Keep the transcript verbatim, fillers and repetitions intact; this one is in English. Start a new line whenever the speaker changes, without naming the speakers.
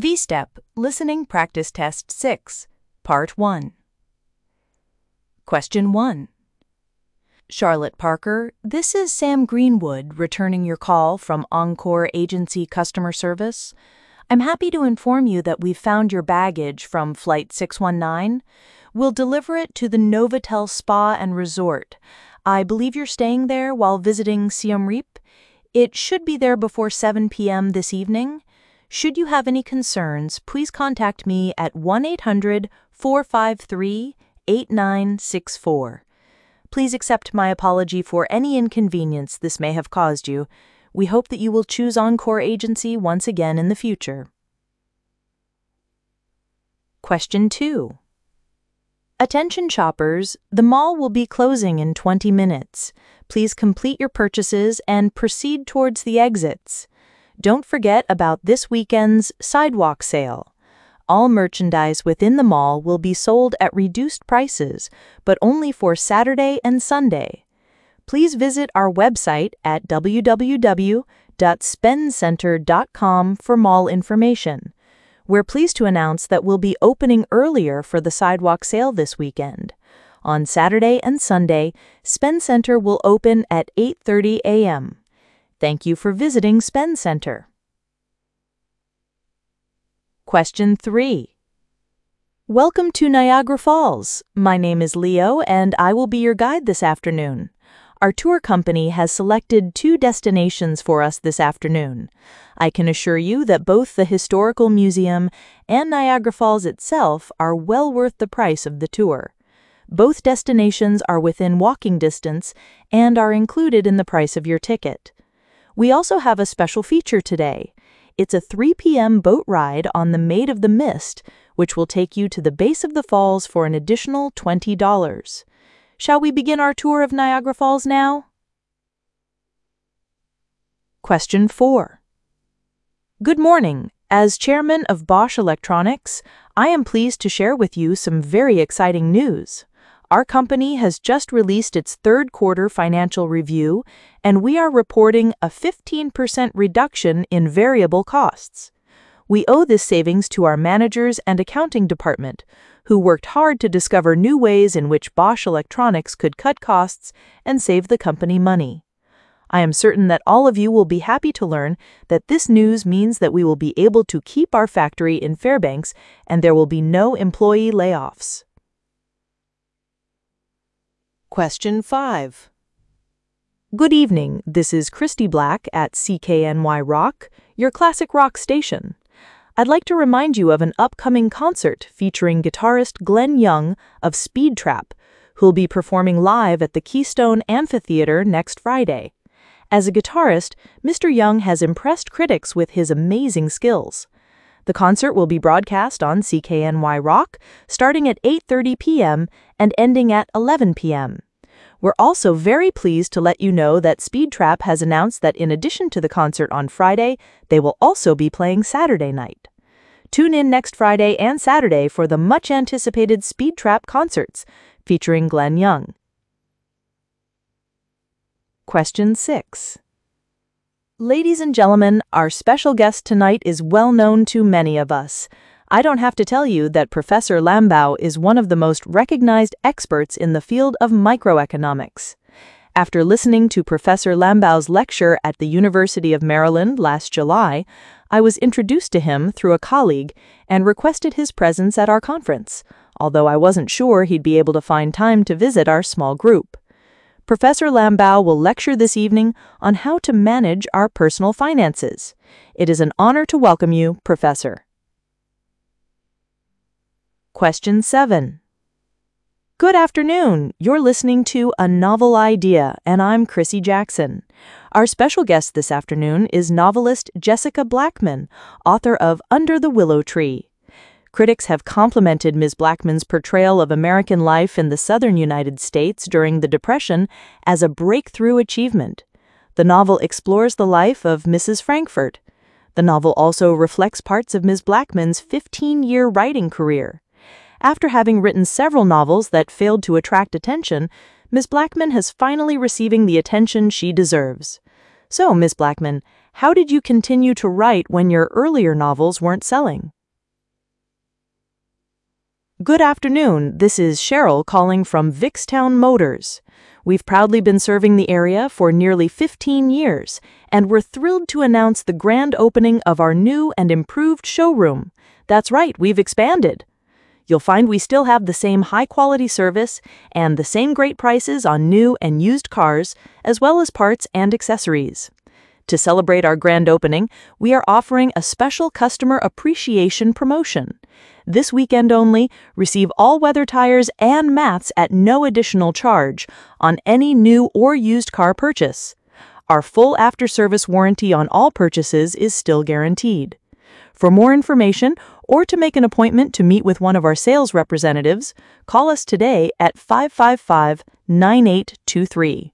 V-Step Listening Practice Test six, Part one. Question one. Charlotte Parker, this is Sam Greenwood returning your call from Encore Agency Customer Service. I'm happy to inform you that we've found your baggage from Flight six one nine. We'll deliver it to the Novotel Spa and Resort. I believe you're staying there while visiting Siem Reap. It should be there before seven p m this evening. Should you have any concerns, please contact me at one eight hundred, four five three, eight nine six four. Please accept my apology for any inconvenience this may have caused you. We hope that you will choose Encore Agency once again in the future. Question two. Attention shoppers, the mall will be closing in twenty minutes. Please complete your purchases and proceed towards the exits. Don't forget about this weekend's sidewalk sale. All merchandise within the mall will be sold at reduced prices, but only for Saturday and Sunday. Please visit our website at w w w dot spend center dot com for mall information. We're pleased to announce that we'll be opening earlier for the sidewalk sale this weekend. On Saturday and Sunday, Spend Center will open at eight thirty a m Thank you for visiting Spend Center. Question three. Welcome to Niagara Falls. My name is Leo, and I will be your guide this afternoon. Our tour company has selected two destinations for us this afternoon. I can assure you that both the Historical Museum and Niagara Falls itself are well worth the price of the tour. Both destinations are within walking distance and are included in the price of your ticket. We also have a special feature today. It's a three p m boat ride on the Maid of the Mist, which will take you to the base of the falls for an additional twenty dollars. Shall we begin our tour of Niagara Falls now? Question four. Good morning. As chairman of Bosch Electronics, I am pleased to share with you some very exciting news. Our company has just released its third quarter financial review, and we are reporting a fifteen percent reduction in variable costs. We owe this savings to our managers and accounting department, who worked hard to discover new ways in which Bosch Electronics could cut costs and save the company money. I am certain that all of you will be happy to learn that this news means that we will be able to keep our factory in Fairbanks and there will be no employee layoffs. Question five. Good evening, this is Christy Black at C K N Y Rock, your classic rock station. I'd like to remind you of an upcoming concert featuring guitarist Glenn Young of Speed Trap, who'll be performing live at the Keystone Amphitheater next Friday. As a guitarist, Mister Young has impressed critics with his amazing skills. The concert will be broadcast on C K N Y Rock, starting at eight thirty p m and ending at eleven p m We're also very pleased to let you know that Speed Trap has announced that in addition to the concert on Friday, they will also be playing Saturday night. Tune in next Friday and Saturday for the much-anticipated Speed Trap concerts, featuring Glenn Young. Question six. Ladies and gentlemen, our special guest tonight is well known to many of us. I don't have to tell you that Professor Lambaugh is one of the most recognized experts in the field of microeconomics. After listening to Professor Lambaugh's lecture at the University of Maryland last July, I was introduced to him through a colleague and requested his presence at our conference, although I wasn't sure he'd be able to find time to visit our small group. Professor Lambaugh will lecture this evening on how to manage our personal finances. It is an honor to welcome you, Professor. Question seven. Good afternoon. You're listening to A Novel Idea, and I'm Chrissy Jackson. Our special guest this afternoon is novelist Jessica Blackman, author of Under the Willow Tree. Critics have complimented Miz Blackman's portrayal of American life in the southern United States during the Depression as a breakthrough achievement. The novel explores the life of Missus Frankfurt. The novel also reflects parts of Miz Blackman's fifteen-year writing career. After having written several novels that failed to attract attention, Miz Blackman has finally receiving the attention she deserves. So, Miz Blackman, how did you continue to write when your earlier novels weren't selling? Good afternoon. This is Cheryl calling from Vickstown Motors. We've proudly been serving the area for nearly fifteen years, and we're thrilled to announce the grand opening of our new and improved showroom. That's right, we've expanded. You'll find we still have the same high-quality service and the same great prices on new and used cars, as well as parts and accessories. To celebrate our grand opening, we are offering a special customer appreciation promotion. This weekend only, receive all-weather tires and mats at no additional charge on any new or used car purchase. Our full after-service warranty on all purchases is still guaranteed. For more information or to make an appointment to meet with one of our sales representatives, call us today at five five five, nine eight two three.